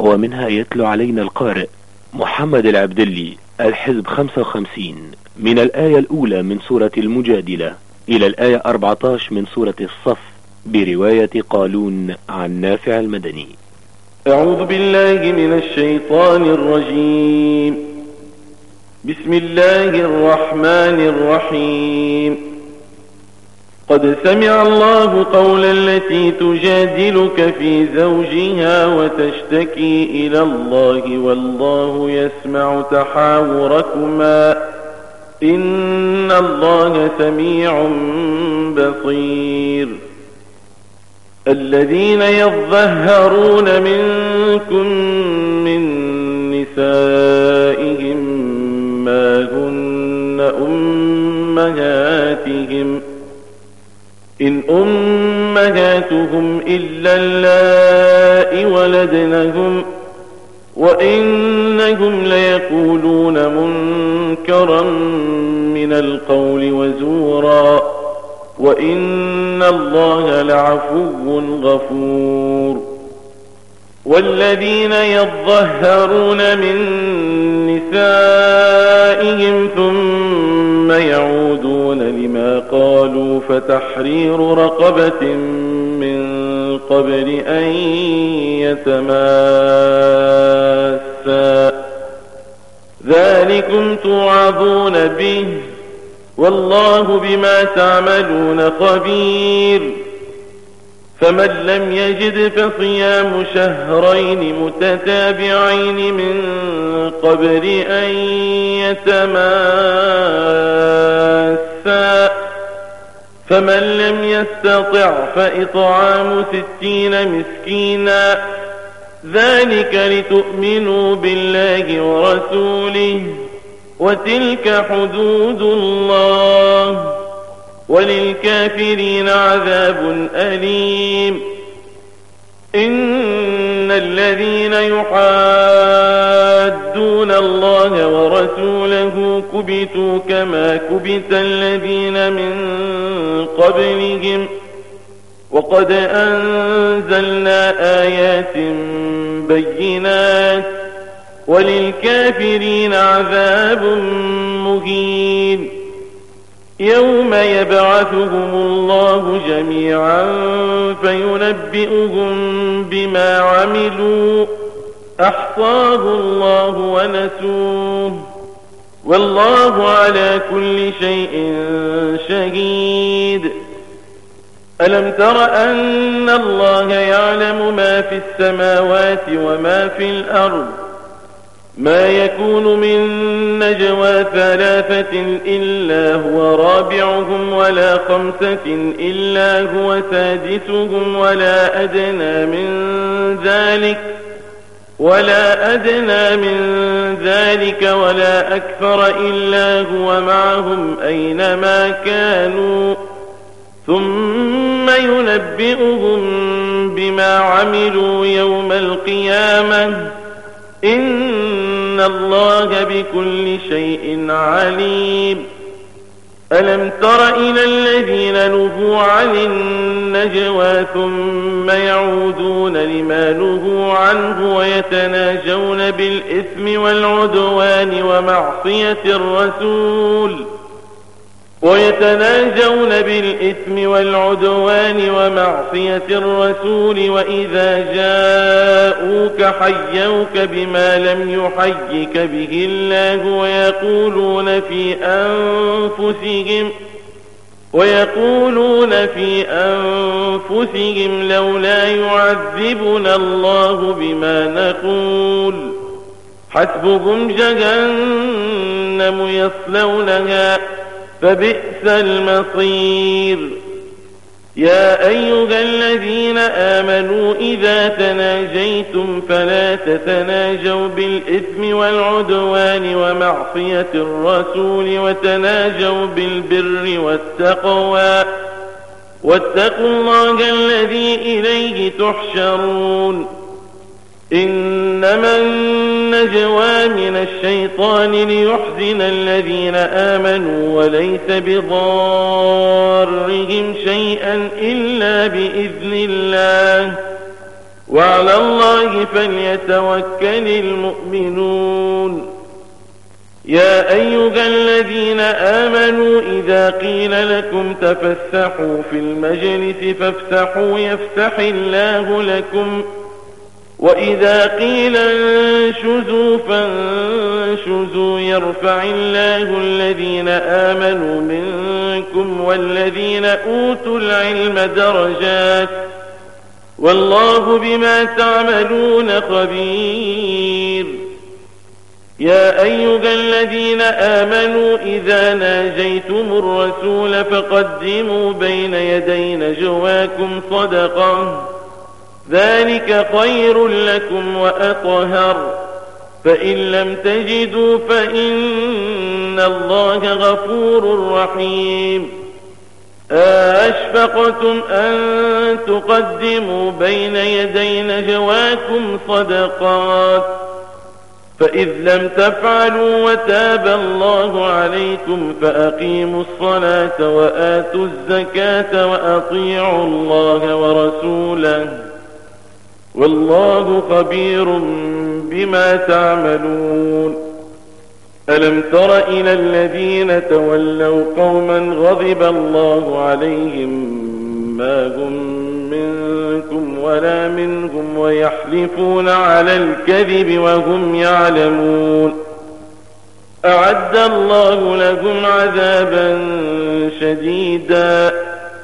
ومنها يتلو علينا القارئ محمد العبدلي الحزب 55 من الآية الأولى من سورة المجادلة إلى الآية 14 من سورة الصف برواية قالون عن نافع المدني. أعوذ بالله من الشيطان الرجيم. بسم الله الرحمن الرحيم. قد سمع الله قول التي تجادلك في زوجها وتشتكي إلى الله والله يسمع تحاوركما إن الله سميع بصير. الذين يظهرون منكم من نسائهم ما هن أمهاتهم إن أمهاتهم إلا اللائي ولدنهم وإنهم ليقولون منكرا من القول وزورا وإن الله لعفو غفور. والذين يظهرون من نسائهم ثم يعودون لما قالوا فتحرير رقبة من قبل أن يتماسا ذلكم توعظون به والله بما تعملون خبير. فمن لم يجد فصيام شهرين متتابعين من قبل أن يتماسا فمن لم يستطع فإطعام 60 مسكينا ذلك لتؤمنوا بالله ورسوله وتلك حدود الله وللكافرين عذاب أليم. إن الذين يحادون الله ورسوله كبتوا كما كبت الذين من قبلهم وقد أنزلنا آيات بينات وللكافرين عذاب مهين. يوم يبعثهم الله جميعا فينبئهم بما عملوا أحصاه الله ونسوه والله على كل شيء شهيد. ألم تر أن الله يعلم ما في السماوات وما في الأرض ما يكون من نجوى 3 إلا هو رابعهم ولا 5 إلا هو سادسهم ولا أدنى من ذلك ولا أكثر إلا هو معهم أينما كانوا ثم ينبئهم بما عملوا يوم القيامة إن الله بكل شيء عليم. ألم تر إلى الذين نهوا عن النجوى ثم يعودون لما نهوا عنه ويتناجون بالإثم والعدوان ومعصية الرسول وإذا جاءوك حيوك بما لم يحيك به الله ويقولون في أنفسهم لولا يعذبنا الله بما نقول حسبهم جهنم يصلونها فبئس المصير. يا أيها الذين آمنوا إذا تناجيتم فلا تتناجوا بالإثم والعدوان ومعصية الرسول وتناجوا بالبر والتقوى واتقوا الله الذي إليه تحشرون. إنما النجوى من الشيطان ليحزن الذين آمنوا وليس بضارهم شيئا إلا بإذن الله وعلى الله فليتوكل المؤمنون. يا أيها الذين آمنوا إذا قيل لكم تفسحوا في المجلس فافسحوا يفسح الله لكم، وإذا قيل انشزوا فانشزوا يرفع الله الذين آمنوا منكم والذين أوتوا العلم درجات، والله بما تعملون خبير. يا أيها الذين آمنوا إذا ناجيتم الرسول فقدموا بين يدي نجواكم صدقة، ذلك خير لكم وأطهر، فإن لم تجدوا فإن الله غفور رحيم. أشفقتم أن تقدموا بين يدي نجواكم صدقات، فإذ لم تفعلوا وتاب الله عليكم فأقيموا الصلاة وآتوا الزكاة وأطيعوا الله ورسوله، والله خبير بما تعملون. ألم تر إلى الذين تولوا قوما غضب الله عليهم ما هم منكم ولا منهم ويحلفون على الكذب وهم يعلمون، أعد الله لهم عذابا شديدا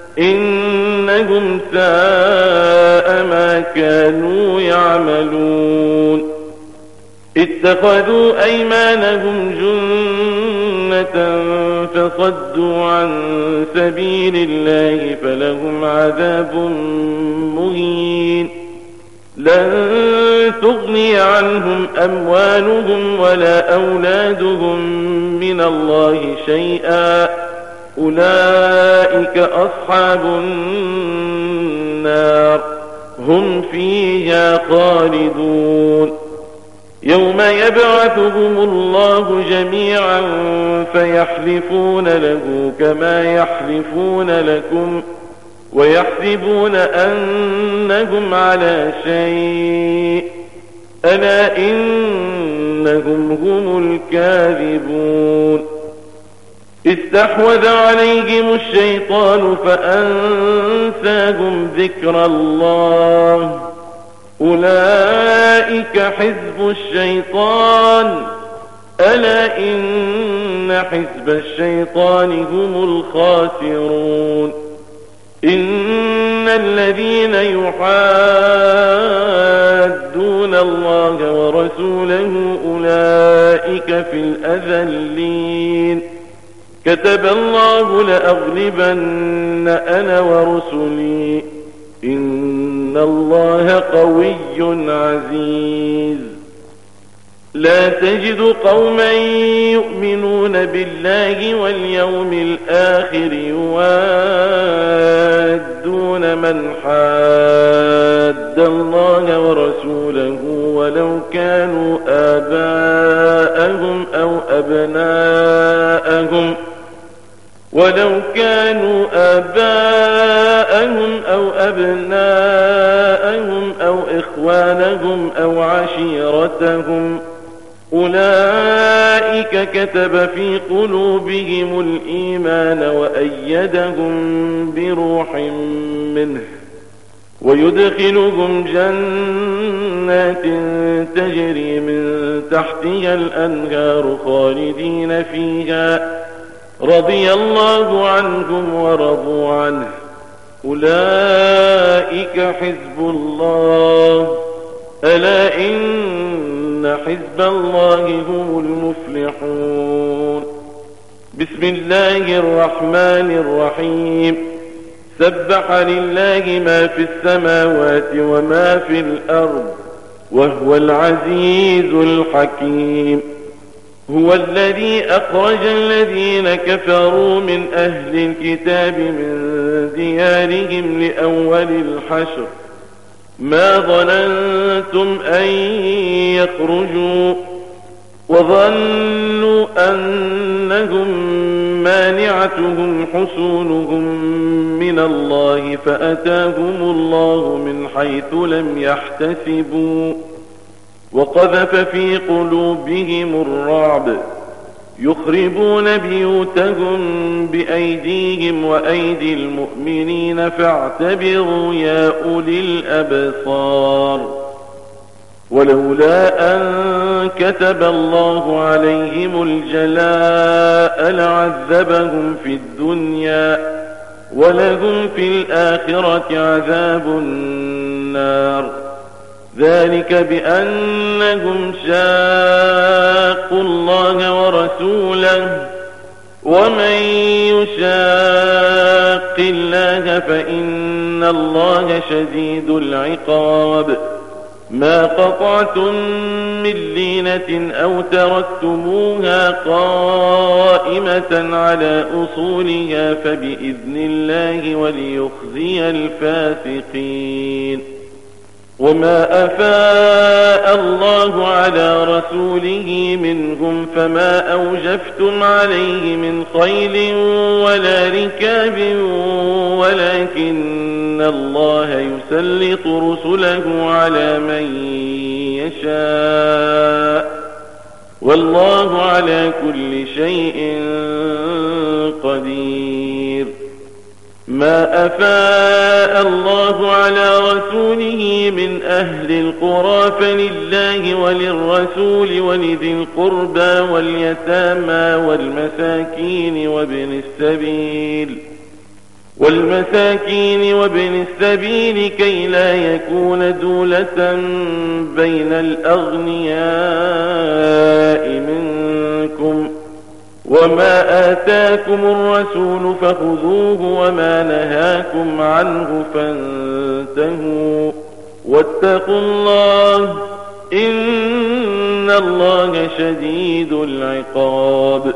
إنهم ساء ما كانوا يعملون. اتخذوا أيمانهم جنة فصدوا عن سبيل الله فلهم عذاب مهين. لن تغني عنهم أموالهم ولا أولادهم من الله شيئا، أولئك أصحاب النار هم فيها خالدون. يوم يبعثهم الله جميعا فيحلفون له كما يحلفون لكم ويحسبون أنهم على شيء، ألا إنهم هم الكاذبون. استحوذ عليهم الشيطان فأنساهم ذكر الله، أولئك حزب الشيطان، ألا إن حزب الشيطان هم الخاسرون. إن الذين يحادون الله ورسوله أولئك في الأذلين. كتب الله لأغلبن أنا ورسلي إن الله قوي عزيز. لا تجد قوما يؤمنون بالله واليوم الآخر يوادون من حاد الله ورسوله ولو كانوا آباءهم أو أبناءهم أو إخوانهم أو عشيرتهم، أولئك كتب في قلوبهم الإيمان وأيدهم بروح منه، ويدخلهم جنات تجري من تحتها الأنهار خالدين فيها، رضي الله عنهم ورضوا عنه، أولئك حزب الله، ألا إن حزب الله هم المفلحون. بسم الله الرحمن الرحيم. سبح لله ما في السماوات وما في الأرض وهو العزيز الحكيم. هو الذي أخرج الذين كفروا من أهل الكتاب من ديارهم لأول الحشر ما ظننتم أن يخرجوا وظنوا أنهم مانعتهم وفاقعتهم حصونهم من الله فأتاهم الله من حيث لم يحتسبوا وقذف في قلوبهم الرعب يخربون بيوتهم بأيديهم وأيدي المؤمنين فاعتبروا يا أولي الأبصار ولولا أن كتب الله عليهم الجلاء لعذبهم في الدنيا ولهم في الآخرة عذاب النار ذلك بأنهم شاقوا الله ورسوله ومن يشاق الله فإن الله شديد العقاب ما قطعتم من لينة أو تركتموها قائمة على أصولها فبإذن الله وليخزي الفاسقين وما أفاء الله على رسوله منهم فما أوجفتم عليه من خيل ولا ركاب ولكن الله يسلط رسله على من يشاء والله على كل شيء قدير ما أفاء الله على رسوله من أهل القرى فلله وللرسول ولذي القربى واليتامى والمساكين وابن السبيل كي لا يكون دولة بين الأغنياء منكم وما آتاكم الرسول فخذوه وما نهاكم عنه فانتهوا واتقوا الله إن الله شديد العقاب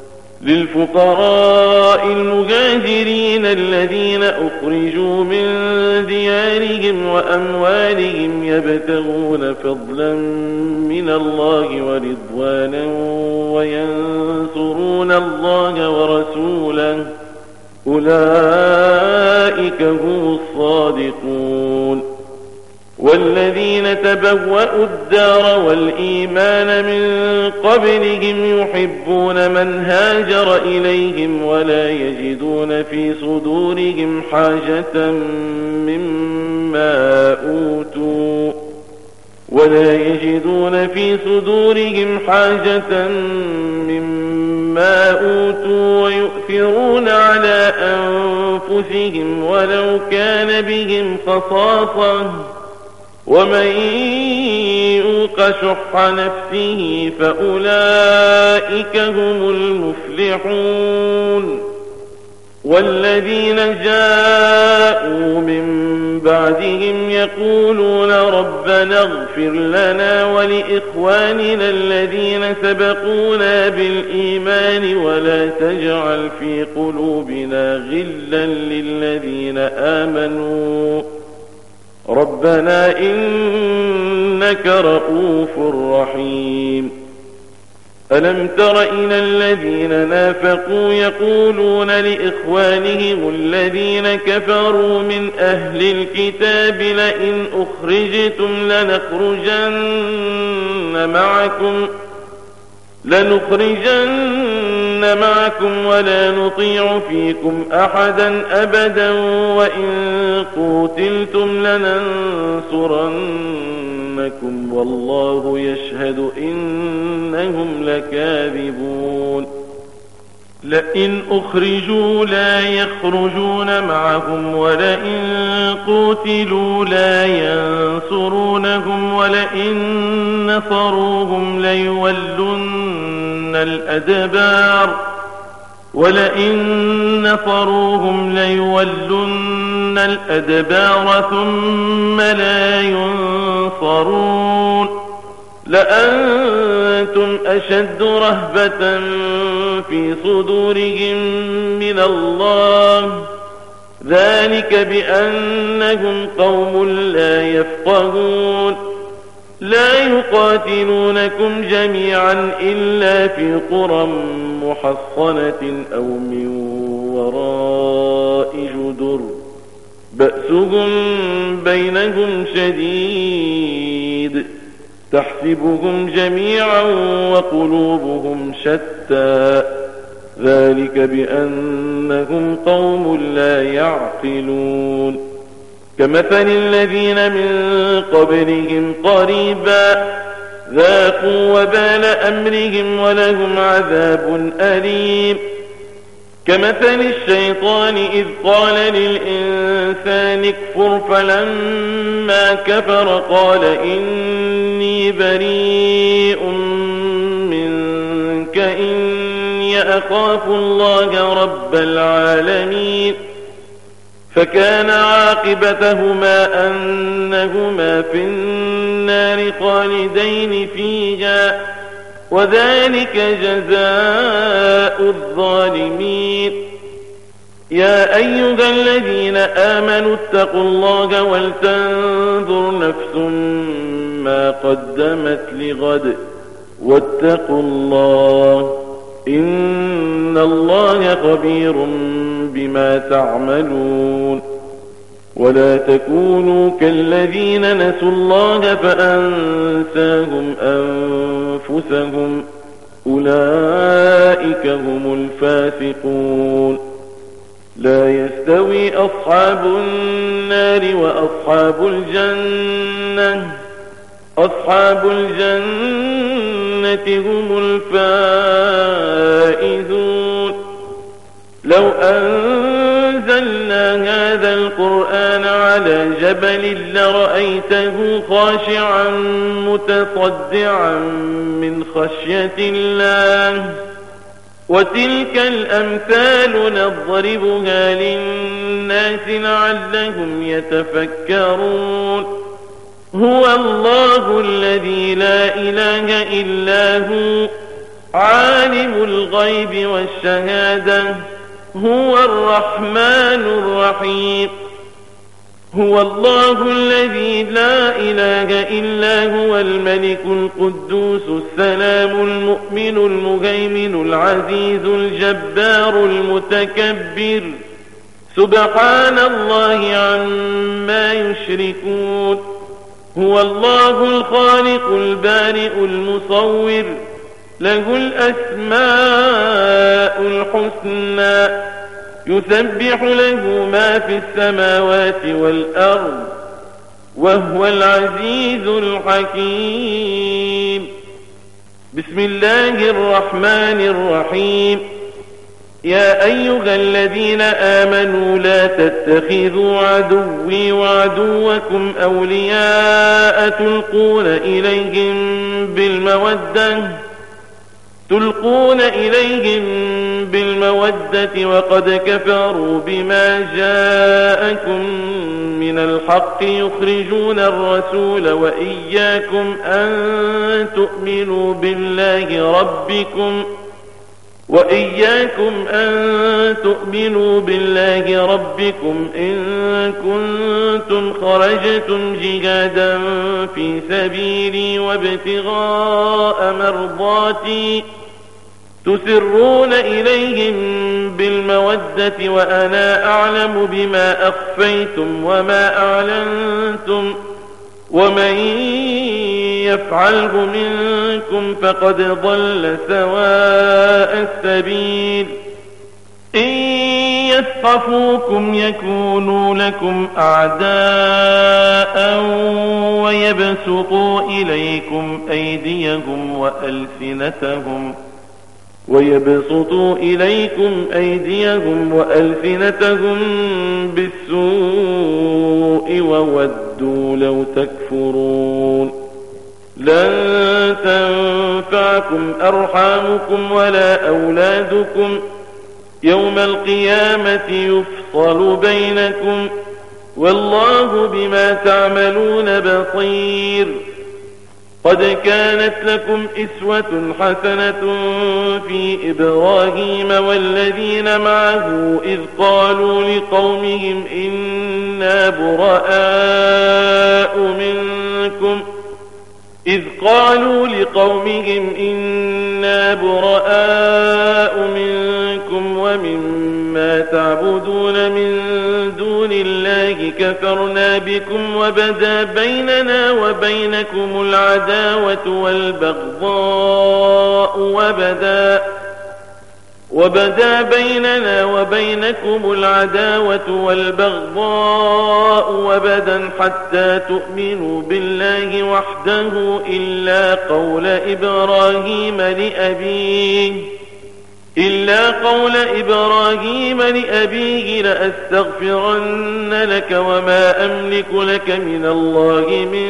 للفقراء المهاجرين الذين أخرجوا من ديارهم وأموالهم يبتغون فضلا من الله ورضوانا وينصرون الله ورسوله أولئك هم الصادقون والذين تبوأوا الدار والإيمان من قبلهم يحبون من هاجر إليهم ولا يجدون في صدورهم حاجة مما أوتوا ويؤثرون على أنفسهم ولو كان بهم خصاصة ومن يوق شح نفسه فأولئك هم المفلحون والذين جاءوا من بعدهم يقولون ربنا اغفر لنا ولإخواننا الذين سبقونا بالإيمان ولا تجعل في قلوبنا غلا للذين آمنوا ربنا إنك رؤوف رحيم ألم تر إلى الذين نافقوا يقولون لإخوانهم الذين كفروا من أهل الكتاب لئن أخرجتم لنخرجن معكم ولا نطيع فيكم أحدا أبدا وإن قوتلتم لننصرنكم والله يشهد إنهم لكاذبون لئن أخرجوا لا يخرجون معهم ولئن قوتلوا لا ينصرونهم ولئن نصروهم ليولن الأدبار ثم لا ينصرون لأنتم أشد رهبة في صدورهم من الله ذلك بأنهم قوم لا يفقهون لا يقاتلونكم جميعا إلا في قرى محصنة أو من وراء جدر بأسهم بينهم شديد تحسبهم جميعا وقلوبهم شتى ذلك بأنهم قوم لا يعقلون كمثل الذين من قبلهم قريبا ذاقوا وبال أمرهم ولهم عذاب أليم كمثل الشيطان إذ قال للإنسان اكفر فلما كفر قال إني بريء منك إني أخاف الله رب العالمين فكان عاقبتهما أنهما في النار خالدين فيها وذلك جزاء الظالمين يا أيها الذين آمنوا اتقوا الله ولتنظر نفس ما قدمت لغد واتقوا الله إن الله خبير بما تعملون ولا تكونوا كالذين نسوا الله فأنساهم أنفسهم أولئك هم الفاسقون لا يستوي أصحاب النار وأصحاب الجنة أصحاب الجنة هم الفائزون لو أنزلنا هذا القرآن على جبل لرأيته خاشعا متصدعا من خشية الله وتلك الأمثال نضربها للناس لعلهم يتفكرون هو الله الذي لا إله إلا هو عالم الغيب والشهادة هو الرحمن الرحيم هو الله الذي لا إله إلا هو الملك القدوس السلام المؤمن المهيمن العزيز الجبار المتكبر سبحان الله عما يشركون هو الله الخالق البارئ المصور له الأسماء الحسنى يسبح له ما في السماوات والأرض وهو العزيز الحكيم بسم الله الرحمن الرحيم يا أيها الذين آمنوا لا تتخذوا عدوي وعدوكم أولياء تلقون إليهم بالمودة وقد كفروا بما جاءكم من الحق يخرجون الرسول وإياكم أن تؤمنوا بالله ربكم إن كنتم خرجتم جهادا في سبيلي وابتغاء مرضاتي تسرون إليهم بالمودة وأنا أعلم بما أخفيتم وما أعلنتم ومن يفعله منكم فقد ضل سواء السبيل إن يثقفوكم يكونوا لكم أعداء ويبسطوا إليكم أيديهم وألسنتهم بالسوء وودوا لو تكفرون لن تنفعكم أرحامكم ولا أولادكم يوم القيامة يفصل بينكم والله بما تعملون بصير قد كانت لكم إسوة حسنة في إبراهيم والذين معه إذ قالوا لقومهم إذ قالوا لقومهم إنا براء منكم ومما تعبدون من دون الله كفرنا بكم وبدا بيننا وبينكم العداوة والبغضاء وبدا حتى تؤمنوا بالله وحده إلا قول إبراهيم لأبيه لأستغفرن لك وما أملك لك من الله من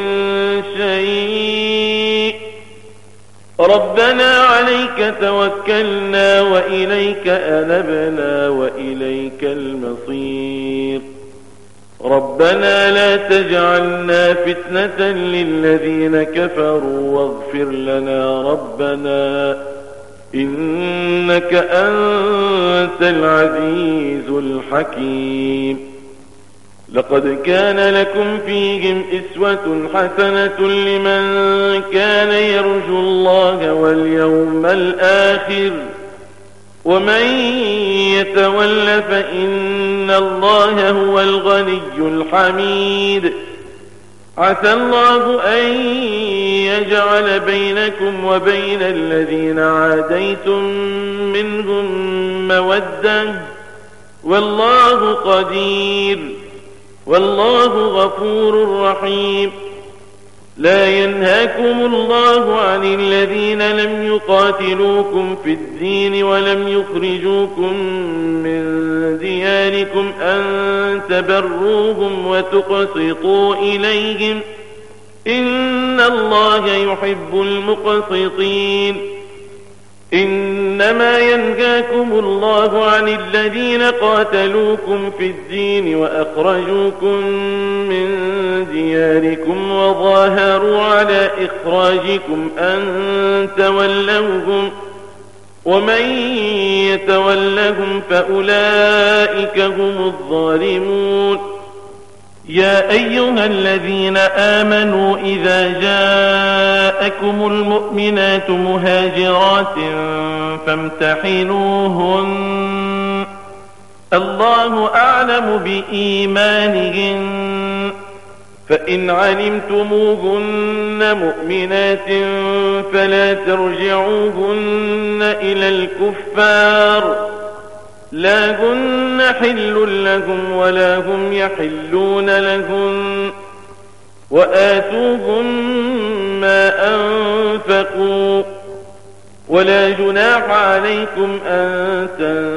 شيء ربنا عليك توكلنا وإليك أنبنا وإليك المصير ربنا لا تجعلنا فتنة للذين كفروا واغفر لنا ربنا إنك أنت العزيز الحكيم لقد كان لكم فيهم أسوة حسنة لمن كان يرجو الله واليوم الآخر ومن يتول فإن الله هو الغني الحميد عسى الله أن يجعل بينكم وبين الذين عاديتم منهم مودة والله قدير والله غفور رحيم لا ينهاكم الله عن الذين لم يقاتلوكم في الدين ولم يخرجوكم من دياركم أن تبروهم وتقسطوا إليهم إن الله يحب المقسطين إنما ينهاكم الله عن الذين قاتلوكم في الدين وأخرجوكم من دياركم وظاهروا على إخراجكم أن تولوهم ومن يتولهم فأولئك هم الظالمون يا أيها الذين آمنوا إذا جاءكم المؤمنات مهاجرات فامتحنوهن الله أعلم بإيمانهن فإن علمتموهن مؤمنات فلا ترجعوهن إلى الكفار لا هن حل لهم ولا هم يحلون لهن وآتوهم ما أنفقوا ولا جناح عليكم أن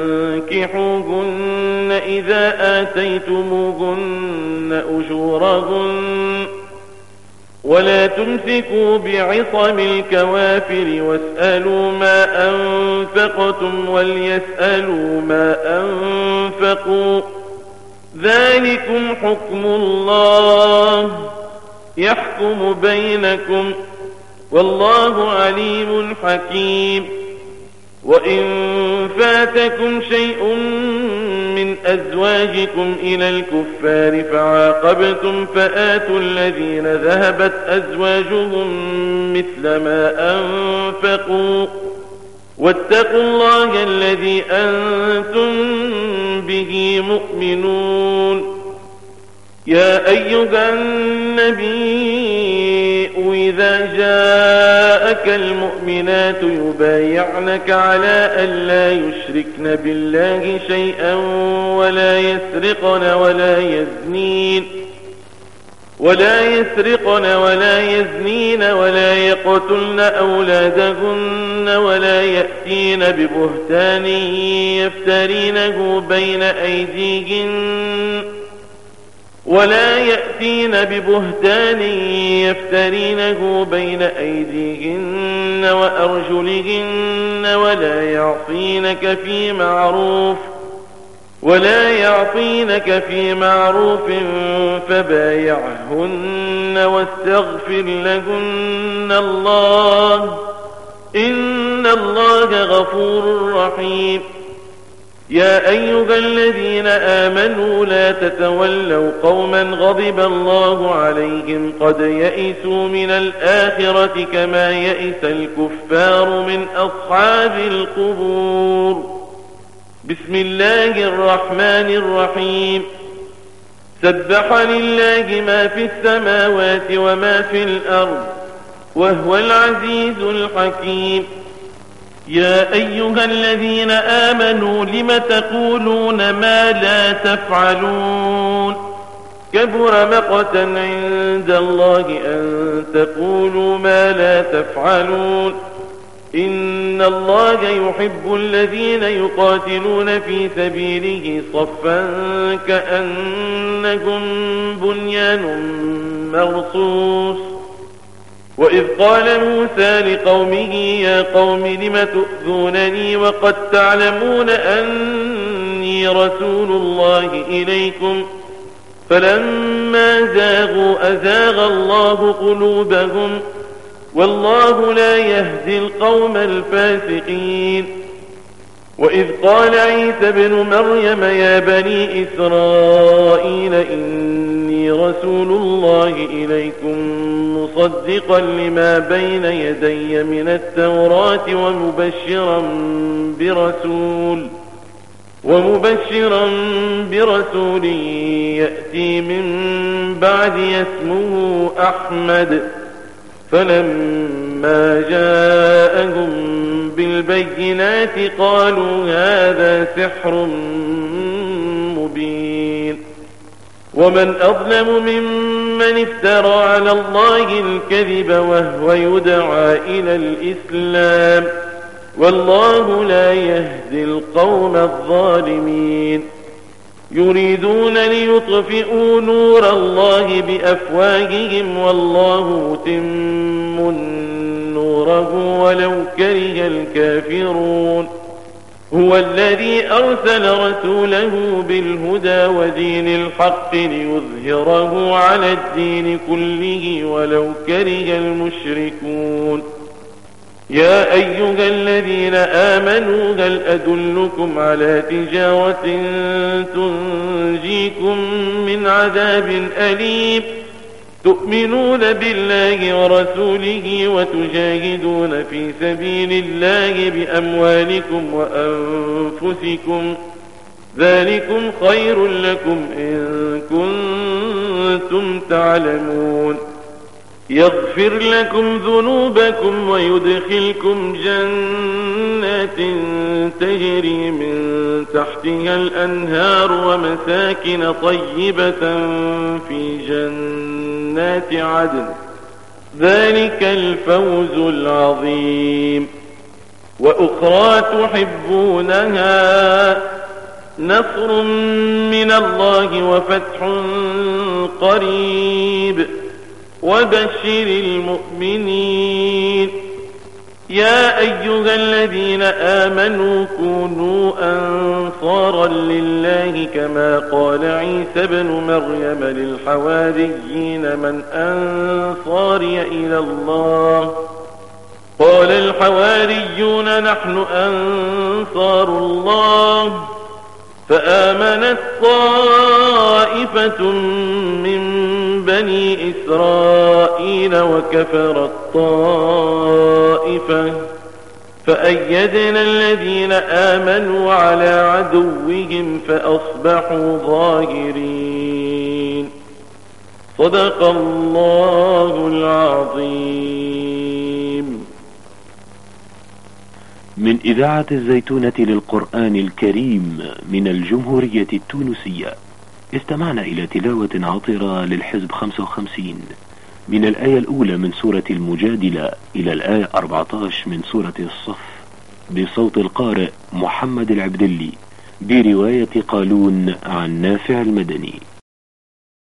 تنكحوهن إذا آتيتموهن أجورهن ولا تمسكوا بعصم الكوافر واسألوا ما أنفقتم وليسألوا ما أنفقوا ذلكم حكم الله يحكم بينكم والله عليم حكيم وإن فاتكم شيء من أزواجكم إلى الكفار فعاقبتم فآتوا الذين ذهبت أزواجهم مثل ما أنفقوا واتقوا الله الذي أنتم به مؤمنون يا أيها النبي إذا جاءك المؤمنات يبايعنك على أن لا يشركن بالله شيئا ولا يسرقن ولا يزنين ولا يقتلن أولادهن ولا يأتين ببهتان يفترينه بين أيديهن وأرجلهن ولا يعصينك في معروف فبايعهن واستغفر لهن الله إن الله غفور رحيم يا أيها الذين آمنوا لا تتولوا قوما غضب الله عليهم قد يئسوا من الآخرة كما يئس الكفار من أصحاب القبور. بسم الله الرحمن الرحيم. سبح لله ما في السماوات وما في الأرض وهو العزيز الحكيم. يا أيها الذين آمنوا لم تقولون ما لا تفعلون كبر مقتا عند الله أن تقولوا ما لا تفعلون. إن الله يحب الذين يقاتلون في سبيله صفا كأنهم بنيان مرصوص. وإذ قال موسى لقومه يا قوم لم تؤذونني وقد تعلمون أني رسول الله إليكم فلما زاغوا أزاغ الله قلوبهم والله لا يهدي القوم الفاسقين. وإذ قال عيسى ابن مريم يا بني إسرائيل إني رسول الله إليكم مصدقا لما بين يدي من التوراة ومبشرا برسول يأتي من بعد اسمه أحمد. فلما جاءهم بالبينات قالوا هذا سحر مبين. ومن أظلم ممن افترى على الله الكذب وهو يدعى إلى الإسلام والله لا يهدي القوم الظالمين. يريدون ليطفئوا نور الله بأفواههم والله متم نوره ولو كره الكافرون. هو الذي أرسل رسوله بالهدى ودين الحق ليظهره على الدين كله ولو كره المشركون. يا أيها الذين آمنوا هل أدلكم على تجارة تنجيكم من عذاب أليم تؤمنون بالله ورسوله وتجاهدون في سبيل الله بأموالكم وأنفسكم ذلكم خير لكم إن كنتم تعلمون. يغفر لكم ذنوبكم ويدخلكم جنات تجري من تحتها الأنهار ومساكن طيبة في جنات عدن ذلك الفوز العظيم. وأخرى تحبونها نصر من الله وفتح قريب وبشر المؤمنين. يا أيها الذين آمنوا كونوا أنصارا لله كما قال عيسى ابن مريم للحواريين من أنصاري إلى الله قال الحواريون نحن أنصار الله. فآمنت طائفة من بني إسرائيل وكفرت طائفة فأيدنا الذين آمنوا على عدوهم فأصبحوا ظاهرين. صدق الله العظيم. من إذاعة الزيتونة للقرآن الكريم من الجمهورية التونسية استمعنا إلى تلاوة عطرة للحزب 55 من الآية الأولى من سورة المجادلة إلى الآية 14 من سورة الصف بصوت القارئ محمد العبدلي برواية قالون عن نافع المدني.